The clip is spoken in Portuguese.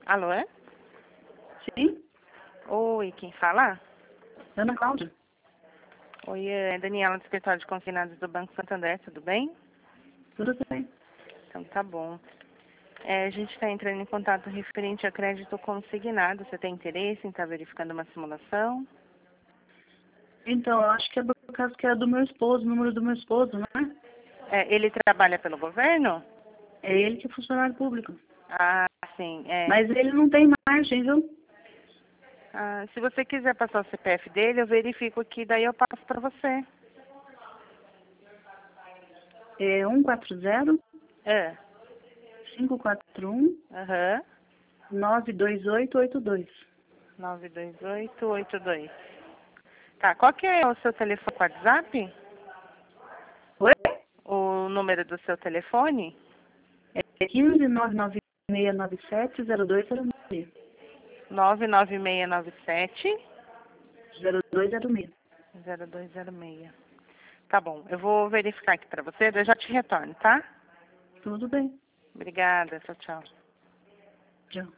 Alô, é? Sim, Oi, quem fala? Ana Cláudia. Oi, é Daniela do Escritório de Consignados do Banco Santander, tudo bem? Tudo bem. Então tá bom. A gente está entrando em contato referente a crédito consignado. Você tem interesse em estar verificando uma simulação? Então, eu acho que é por causa que é do meu esposo, o número do meu esposo, né? Ele trabalha pelo governo? É ele que é funcionário público. Ah, sim, é. Mas ele não tem margem, viu? Ah, se você quiser passar o CPF dele, eu verifico aqui, daí eu passo para você. É 140 É. 541 Aham. 92882. 92882. Tá, qual que é o seu telefone com WhatsApp? Oi? O número do seu telefone? É 15 99697 0206. 99697 0206. 0206. Tá bom, eu vou verificar aqui pra você, daí eu já te retorno, tá? Tudo bem. Obrigada, tchau, tchau. Tchau.